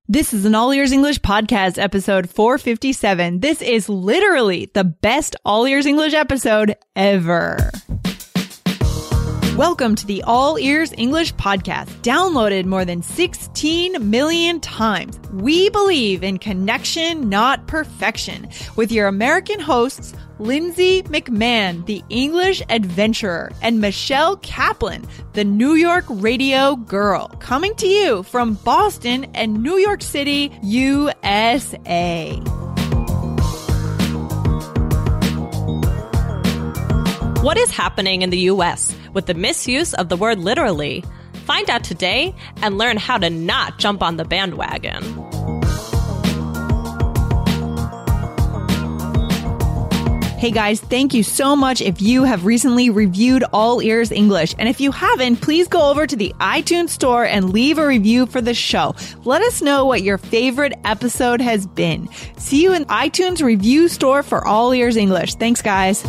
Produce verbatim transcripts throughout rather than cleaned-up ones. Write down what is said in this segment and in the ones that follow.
This is an All Ears English podcast, episode four fifty-seven. This is literally the best All Ears English episode ever. Welcome to the All Ears English podcast, downloaded more than sixteen million times. We believe in connection, not perfection, with your American hosts, Lindsay McMahon, the English adventurer, and Michelle Kaplan, the New York radio girl, coming to you from Boston and New York City, U S A. What is happening in the U S with the misuse of the word literally? Find out today and learn how to not jump on the bandwagon. Hey guys, thank you so much if you have recently reviewed All Ears English. And if you haven't, please go over to the iTunes store and leave a review for the show. Let us know what your favorite episode has been. See you in iTunes review store for All Ears English. Thanks, guys.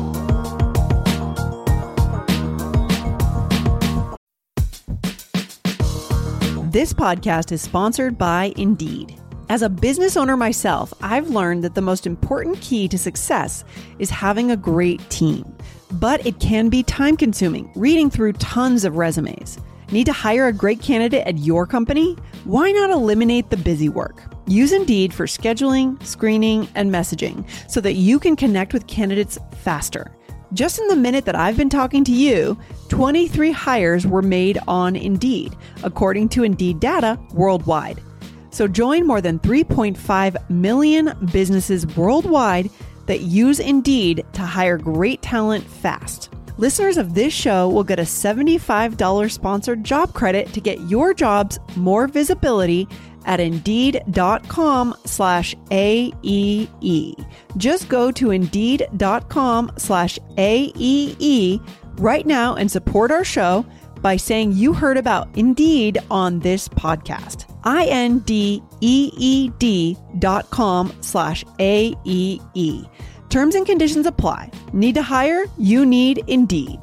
This podcast is sponsored by Indeed. As a business owner myself, I've learned that the most important key to success is having a great team. But it can be time-consuming, reading through tons of resumes. Need to hire a great candidate at your company? Why not eliminate the busy work? Use Indeed for scheduling, screening, and messaging so that you can connect with candidates faster. Just in the minute that I've been talking to you, twenty-three hires were made on Indeed, according to Indeed data worldwide. So join more than three point five million businesses worldwide that use Indeed to hire great talent fast. Listeners of this show will get a seventy-five dollars sponsored job credit to get your jobs more visibility at Indeed.com slash AEE. Just go to Indeed.com slash AEE right now and support our show by saying you heard about Indeed on this podcast. I-N-D-E-E-D dot com slash A-E-E. Terms and conditions apply. Need to hire? You need Indeed.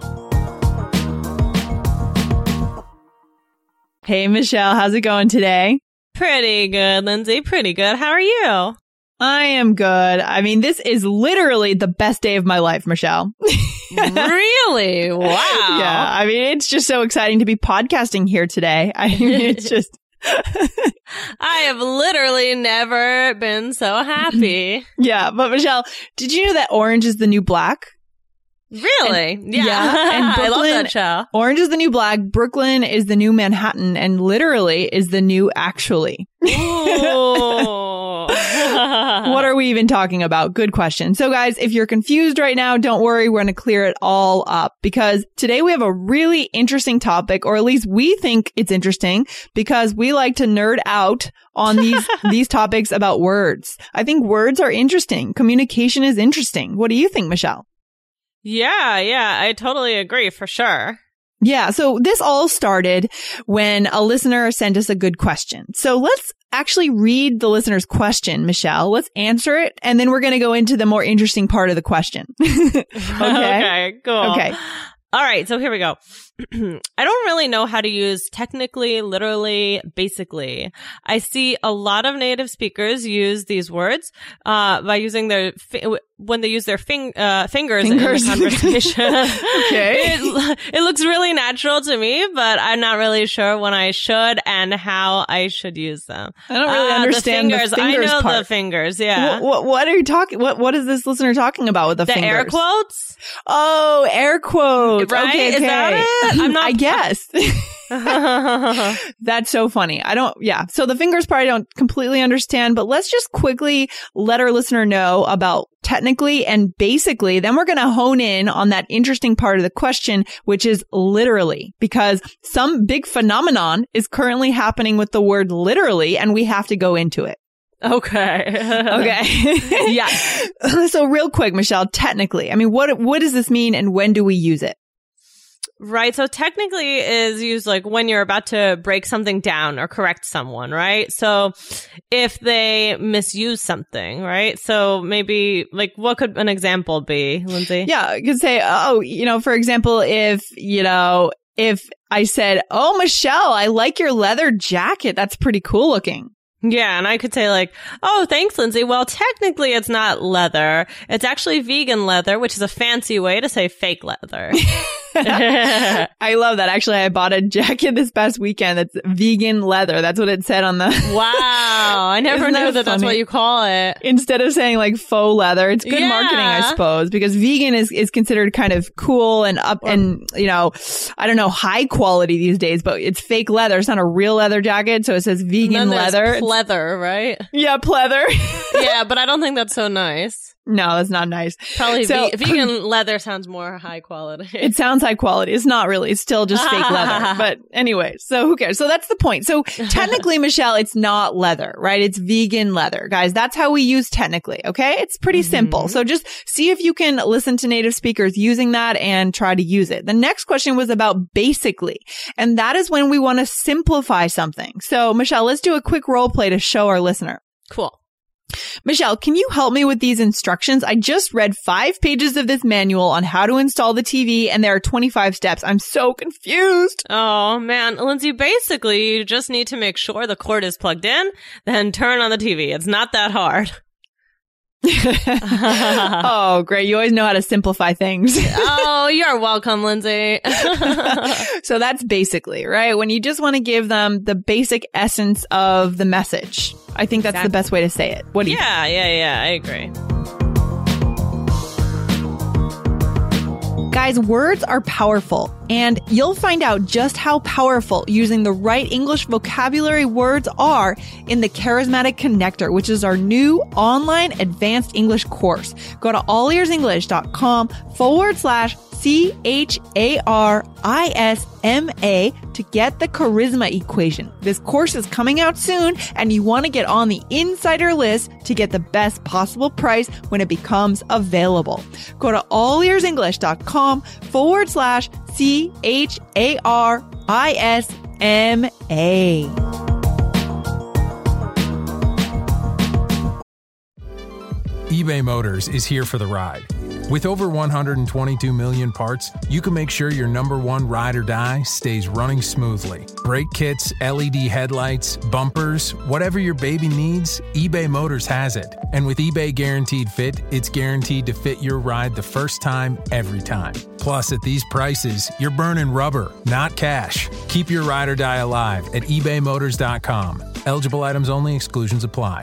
Hey, Michelle, how's it going today? Pretty good, Lindsay. Pretty good. How are you? I am good. I mean, this is literally the best day of my life, Michelle. Really? Wow. Yeah. I mean, it's just so exciting to be podcasting here today. I mean, it's just... I have literally never been so happy. Yeah. But Michelle, did you know that orange is the new black? Really? And, yeah. yeah. And Brooklyn, I love that show. Orange is the new black. Brooklyn is the new Manhattan. And literally is the new actually. Ooh. What are we even talking about? Good question. So guys, if you're confused right now, don't worry. We're going to clear it all up because today we have a really interesting topic, or at least we think it's interesting because we like to nerd out on these, these topics about words. I think words are interesting. Communication is interesting. What do you think, Michelle? Yeah, yeah, I totally agree for sure. Yeah, so this all started when a listener sent us a good question. So let's actually read the listener's question, Michelle. Let's answer it, and then we're going to go into the more interesting part of the question. Okay? Okay, cool. Okay. All right, so here we go. I don't really know how to use technically, literally, basically. I see a lot of native speakers use these words uh, by using their fi- when they use their fing- uh, fingers, fingers in the conversation. Okay, it, it looks really natural to me, but I'm not really sure when I should and how I should use them. I don't really uh, understand the fingers. the fingers I know part. the fingers. Yeah. What, what, what are you talking? What What is this listener talking about with the, the fingers? air quotes? Oh, air quotes. Right? Okay, okay. Is that it? I'm not. I guess. That's so funny. I don't, yeah. So the fingers part I don't completely understand, but let's just quickly let our listener know about technically and basically. Then we're going to hone in on that interesting part of the question, which is literally, because some big phenomenon is currently happening with the word literally, and we have to go into it. Okay. Okay. Yeah. So real quick, Michelle, technically, I mean, what, what does this mean and when do we use it? Right. So technically is used like when you're about to break something down or correct someone, right? So if they misuse something, right? So maybe like what could an example be, Lindsay? Yeah, you could say, oh, you know, for example, if, you know, if I said, oh, Michelle, I like your leather jacket. That's pretty cool looking. Yeah, and I could say like, oh, thanks, Lindsay. Well, technically it's not leather. It's actually vegan leather, which is a fancy way to say fake leather. I love that. Actually, I bought a jacket this past weekend that's vegan leather. That's what it said on the... Wow. I never knew that, that that's what you call it. Instead of saying like faux leather. It's good yeah. marketing, I suppose, because vegan is, is considered kind of cool and up or, and, you know, I don't know, high quality these days, but it's fake leather. It's not a real leather jacket. So it says vegan leather. Pleather, right? Yeah, pleather. Yeah, but I don't think that's so nice. No, that's not nice. Probably so, ve- vegan leather sounds more high quality. It sounds high quality. It's not really. It's still just fake leather. But anyway, so who cares? So that's the point. So technically, Michelle, it's not leather, right? It's vegan leather. Guys, that's how we use technically, okay? It's pretty mm-hmm. simple. So just see if you can listen to native speakers using that and try to use it. The next question was about basically. And that is when we want to simplify something. So Michelle, let's do a quick role play to show our listener. Cool. Michelle, can you help me with these instructions? I just read five pages of this manual on how to install the T V, and there are twenty-five steps. I'm so confused. Oh, man. Lindsay, basically, you just need to make sure the cord is plugged in, then turn on the T V. It's not that hard. Oh, great. You always know how to simplify things. Oh, you're welcome, Lindsay. So that's basically, right? When you just want to give them the basic essence of the message. I think that's exactly. the best way to say it. What do you Yeah, think? yeah, yeah. I agree. Guys, words are powerful, and you'll find out just how powerful using the right English vocabulary words are in the Charismatic Connector, which is our new online advanced English course. Go to allearsenglish.com forward slash C H A R I S M A to get the charisma equation. This course is coming out soon, and you want to get on the insider list to get the best possible price when it becomes available. Go to allearsenglish.com forward slash C H A R I S M A. eBay Motors is here for the ride. With over one hundred twenty-two million parts, you can make sure your number one ride or die stays running smoothly. Brake kits, L E D headlights, bumpers, whatever your baby needs, eBay Motors has it. And with eBay Guaranteed Fit, it's guaranteed to fit your ride the first time, every time. Plus, at these prices, you're burning rubber, not cash. Keep your ride or die alive at ebay motors dot com. Eligible items only. Exclusions apply.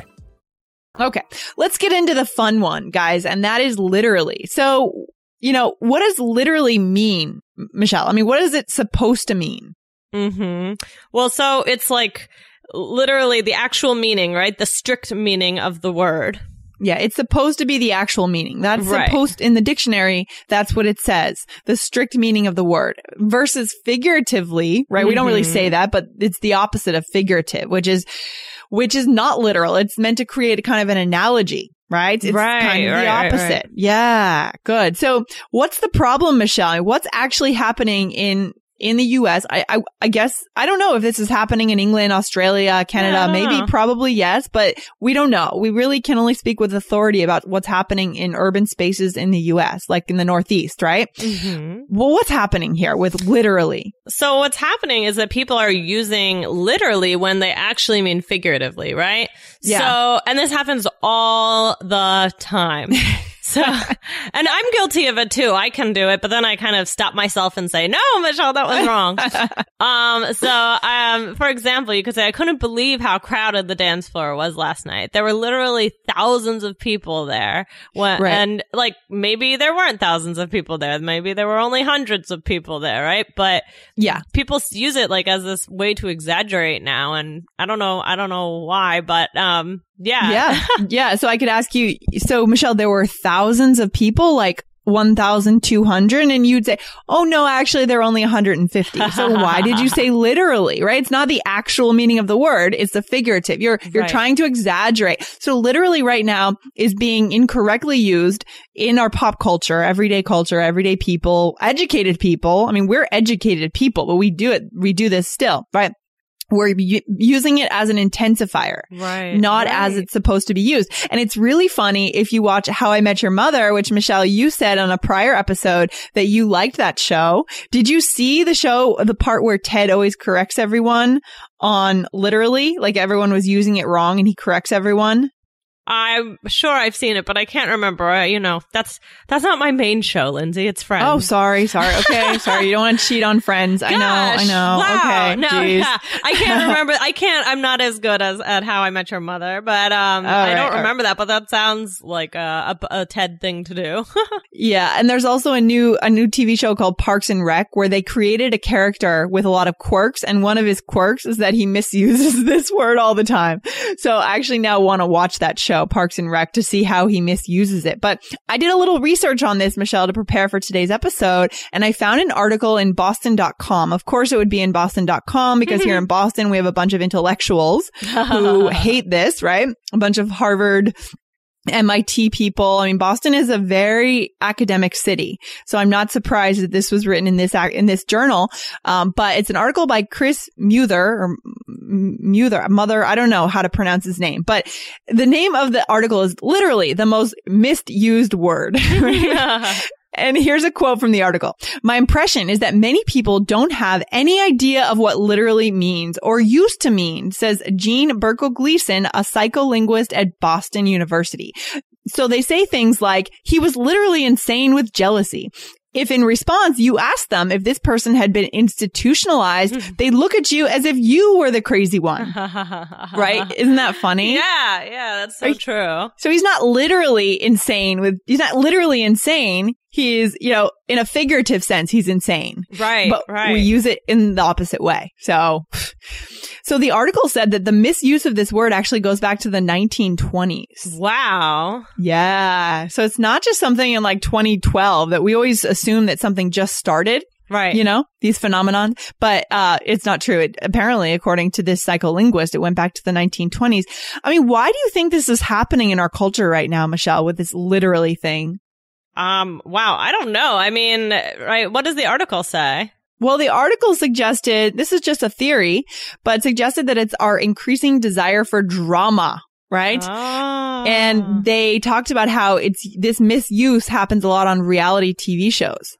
Okay, let's get into the fun one, guys, and that is literally. So, you know, what does literally mean, Michelle? I mean, what is it supposed to mean? Mm-hmm. Well, so it's like literally the actual meaning, right? The strict meaning of the word. Yeah, it's supposed to be the actual meaning. That's right. supposed in the dictionary. That's what it says. The strict meaning of the word versus figuratively, right? Mm-hmm. We don't really say that, but it's the opposite of figurative, which is, which is not literal. It's meant to create a kind of an analogy, right? It's right, kind of right, the opposite. Right, right. Yeah, good. So what's the problem, Michelle? What's actually happening in in the U S? I, I, I guess, I don't know if this is happening in England, Australia, Canada, yeah, maybe, know. probably yes, but we don't know. We really can only speak with authority about what's happening in urban spaces in the U S, like in the Northeast, right? Mm-hmm. Well, what's happening here with literally? So what's happening is that people are using literally when they actually mean figuratively, right? Yeah. So, and this happens all the time. So, and I'm guilty of it too. I can do it, but then I kind of stop myself and say, no, Michelle, that was wrong. um, so, um, for example, you could say, I couldn't believe how crowded the dance floor was last night. There were literally thousands of people there. When, right. And like, maybe there weren't thousands of people there. Maybe there were only hundreds of people there, right? But yeah, people use it like as this way to exaggerate now. And I don't know, I don't know why, but, um, yeah. Yeah. Yeah. So I could ask you, so Michelle, there were thousands of people, like one thousand two hundred, and you'd say, oh no, actually there are only one hundred fifty. So why did you say literally, right? It's not the actual meaning of the word. It's the figurative. You're, you're right. trying to exaggerate. So literally right now is being incorrectly used in our pop culture, everyday culture, everyday people, educated people. I mean, we're educated people, but we do it, we do this still, right? we're u- using it as an intensifier, right? Not right. as it's supposed to be used. And it's really funny if you watch How I Met Your Mother, which Michelle, you said on a prior episode that you liked that show. Did you see the show, the part where Ted always corrects everyone on literally, like everyone was using it wrong and he corrects everyone? I'm sure I've seen it, but I can't remember. Uh, you know, that's that's not my main show, Lindsay. It's Friends. Oh, sorry, sorry. Okay, sorry. You don't want to cheat on Friends. Gosh, I know, I know. Wow. Okay, no, geez. yeah. I can't remember. I can't. I'm not as good as at How I Met Your Mother, but um, all I right, don't remember right. that. But that sounds like a, a, a Ted thing to do. Yeah, and there's also a new a new T V show called Parks and Rec where they created a character with a lot of quirks, and one of his quirks is that he misuses this word all the time. So I actually now want to watch that show, Parks and Rec, to see how he misuses it. But I did a little research on this, Michelle, to prepare for today's episode, and I found an article in Boston dot com. Of course, it would be in Boston dot com because here in Boston, we have a bunch of intellectuals who hate this, right? A bunch of Harvard, M I T people. I mean, Boston is a very academic city. So I'm not surprised that this was written in this, in this journal. Um, but it's an article by Chris Muther or Muther, mother. I don't know how to pronounce his name, but the name of the article is literally the most misused word. Right? And here's a quote from the article. My impression is that many people don't have any idea of what literally means or used to mean, says Jean Berkel-Gleason, a psycholinguist at Boston University. So they say things like, he was literally insane with jealousy. If in response you ask them if this person had been institutionalized, they look at you as if you were the crazy one. Right? Isn't that funny? Yeah, yeah, that's so right? true. So he's not literally insane with, he's not literally insane. He is, you know, in a figurative sense, he's insane. Right, but right. we use it in the opposite way. So, so the article said that the misuse of this word actually goes back to the nineteen twenties. Wow. Yeah. So it's not just something in like twenty twelve that we always assume that something just started. Right. You know, these phenomenon, but, uh, it's not true. It, apparently, according to this psycholinguist, it went back to the nineteen twenties. I mean, why do you think this is happening in our culture right now, Michelle, with this literally thing? Um, wow. I don't know. I mean, right. What does the article say? Well, the article suggested, this is just a theory, but suggested that it's our increasing desire for drama. Right? Oh. And they talked about how it's, this misuse happens a lot on reality T V shows.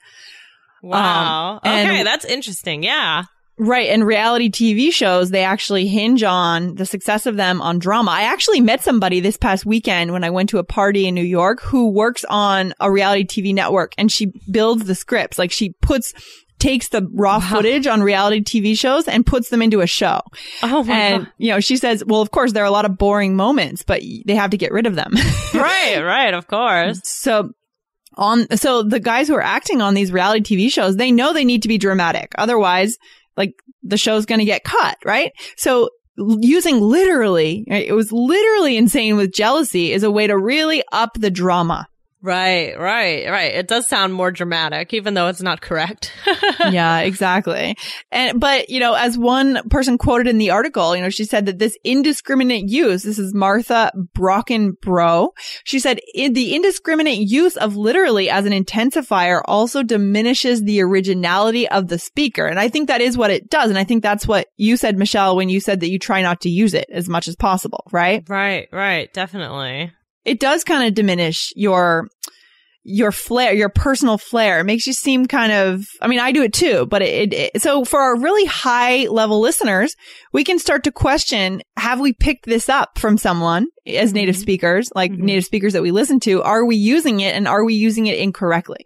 Wow. Um, and, okay. That's interesting. Yeah. Right. And reality T V shows, they actually hinge on the success of them on drama. I actually met somebody this past weekend when I went to a party in New York who works on a reality T V network, and she builds the scripts. Like she puts, takes the raw wow. footage on reality T V shows and puts them into a show. Oh my and, God. you know, she says, well, of course, there are a lot of boring moments, but they have to get rid of them. Right. Right. Of course. So, on, so the guys who are acting on these reality T V shows, they know they need to be dramatic. Otherwise, like, the show's going to get cut, right? So using literally, right, it was literally insane with jealousy is a way to really up the drama. Right, right, right. It does sound more dramatic, even though it's not correct. Yeah, exactly. And, but, you know, as one person quoted in the article, you know, she said that this indiscriminate use, this is Martha Brockenbrough. She said in the indiscriminate use of literally as an intensifier also diminishes the originality of the speaker. And I think that is what it does. And I think that's what you said, Michelle, when you said that you try not to use it as much as possible, right? Right, right. Definitely. It does kind of diminish your, your flair, your personal flair. It makes you seem kind of, I mean, I do it too, but it, it, so for our really high level listeners, we can start to question, have we picked this up from someone as native mm-hmm. speakers, like mm-hmm. native speakers that we listen to? Are we using it, and are we using it incorrectly?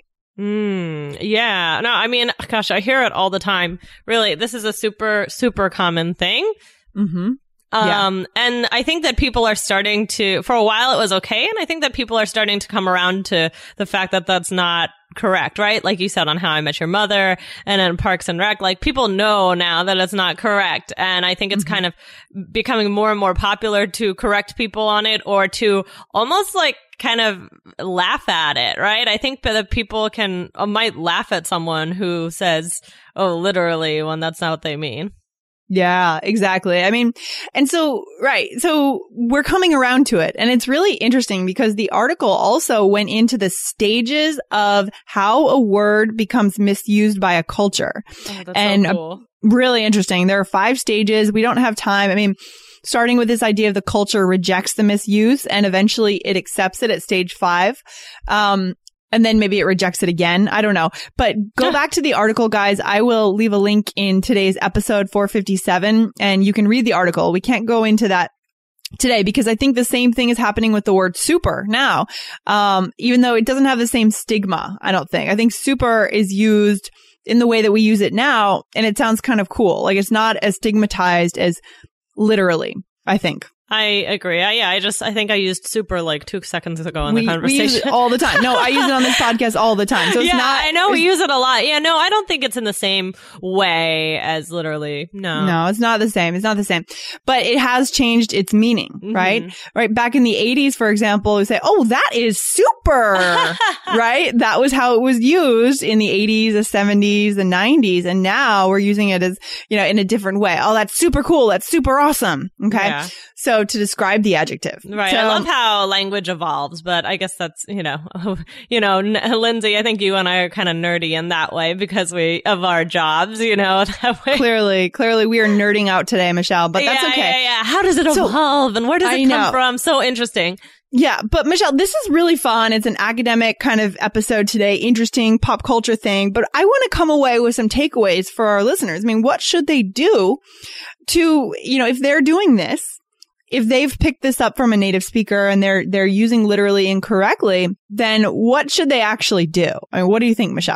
Mm, yeah. No, I mean, gosh, I hear it all the time. Really, this is a super, super common thing. Mm-hmm. Um, yeah. And I think that people are starting to, for a while it was okay. And I think that people are starting to come around to the fact that that's not correct, right? Like you said on How I Met Your Mother and in Parks and Rec, like people know now that it's not correct. And I think it's mm-hmm. kind of becoming more and more popular to correct people on it, or to almost like kind of laugh at it, right? I think that people can, uh, might laugh at someone who says, oh, literally, when that's not what they mean. Yeah, exactly. I mean, and so, right. So we're coming around to it. And it's really interesting because the article also went into the stages of how a word becomes misused by a culture. Oh, that's and so cool. Really interesting. There are five stages. We don't have time. I mean, starting with this idea of the culture rejects the misuse and eventually it accepts it at stage five. Um, and then maybe it rejects it again. I don't know. But go back to the article, guys. I will leave a link in today's episode four fifty-seven and you can read the article. We can't go into that today because I think the same thing is happening with the word super now. Um, even though it doesn't have the same stigma, I don't think. I think super is used in the way that we use it now, and it sounds kind of cool. Like it's not as stigmatized as literally, I think. I agree. I, yeah, I just, I think I used super like two seconds ago in we, the conversation. We use it all the time. No, I use it on this podcast all the time. So it's yeah, not. I know we use it a lot. Yeah, no, I don't think it's in the same way as literally. No. No, it's not the same. It's not the same. But it has changed its meaning, mm-hmm. right? Right. Back in the eighties, for example, we say, oh, that is super, right? That was how it was used in the eighties, the seventies, the nineties. And now we're using it as, you know, in a different way. Oh, that's super cool. That's super awesome. Okay. Yeah. So to describe the adjective. Right. So, I love how language evolves, but I guess that's, you know, you know, Lindsay, I think you and I are kind of nerdy in that way because we, of our jobs, you know, that way. Clearly, clearly we are nerding out today, Michelle, but that's yeah, okay. Yeah, yeah. How does it evolve so, and where does it I come know. from? So interesting. Yeah, but Michelle, this is really fun. It's an academic kind of episode today, interesting pop culture thing, but I want to come away with some takeaways for our listeners. I mean, what should they do to, you know, if they're doing this, if they've picked this up from a native speaker and they're they're using literally incorrectly, then what should they actually do? I mean, what do you think, Michelle?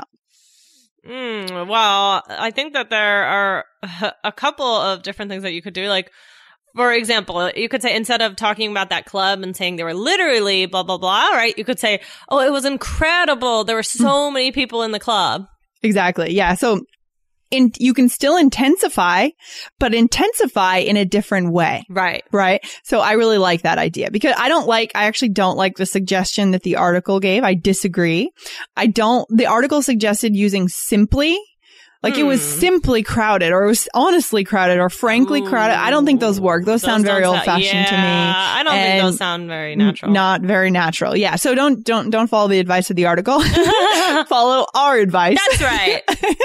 Mm, well, I think that there are a couple of different things that you could do. Like, for example, you could say instead of talking about that club and saying they were literally blah, blah, blah, right? You could say, oh, it was incredible. There were so many people in the club. Exactly. Yeah. So In, you can still intensify, but intensify in a different way. Right. Right. So I really like that idea because I don't like, I actually don't like the suggestion that the article gave. I disagree. I don't, the article suggested using simply. Like, hmm. it was simply crowded, or it was honestly crowded, or frankly Ooh. crowded. I don't think those work. Those, those sound very old-fashioned yeah, to me. I don't think those sound very natural. Not very natural. Yeah. So don't don't don't follow the advice of the article. Follow our advice. That's right.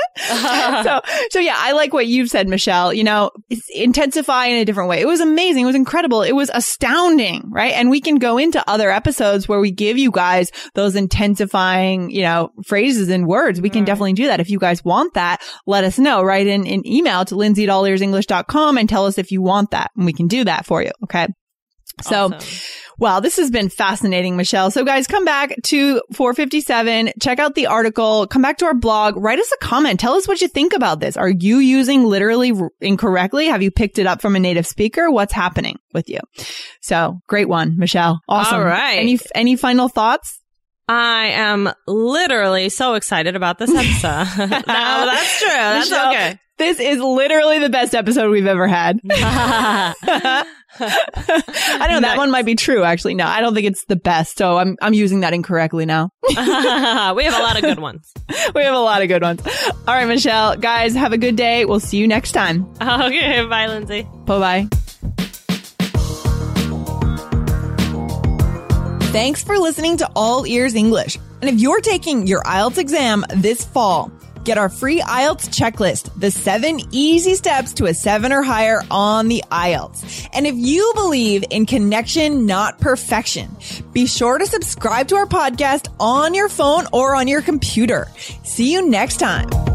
so so yeah, I like what you've said, Michelle. You know, intensify in a different way. It was amazing. It was incredible. It was astounding, right? And we can go into other episodes where we give you guys those intensifying, you know, phrases and words. We can right. definitely do that if you guys want that. Let us know. Write in an email to lindsay at all ears english dot com and tell us if you want that, and we can do that for you. Okay. So, awesome. Wow, this has been fascinating, Michelle. So guys, come back to four fifty-seven, check out the article, come back to our blog, write us a comment. Tell us what you think about this. Are you using literally incorrectly? Have you picked it up from a native speaker? What's happening with you? So great one, Michelle. Awesome. All right. Any, any final thoughts? I am literally so excited about this episode. No, that's true. That's Michelle, okay. This is literally the best episode we've ever had. I know that one might be true, actually. No, I don't think it's the best. So I'm I'm using that incorrectly now. We have a lot of good ones. We have a lot of good ones. All right, Michelle. Guys, have a good day. We'll see you next time. Okay. Bye, Lindsay. Bye-bye. Thanks for listening to All Ears English. And if you're taking your I E L T S exam this fall, get our free I E L T S checklist, the seven easy steps to a seven or higher on the I E L T S. And if you believe in connection, not perfection, be sure to subscribe to our podcast on your phone or on your computer. See you next time.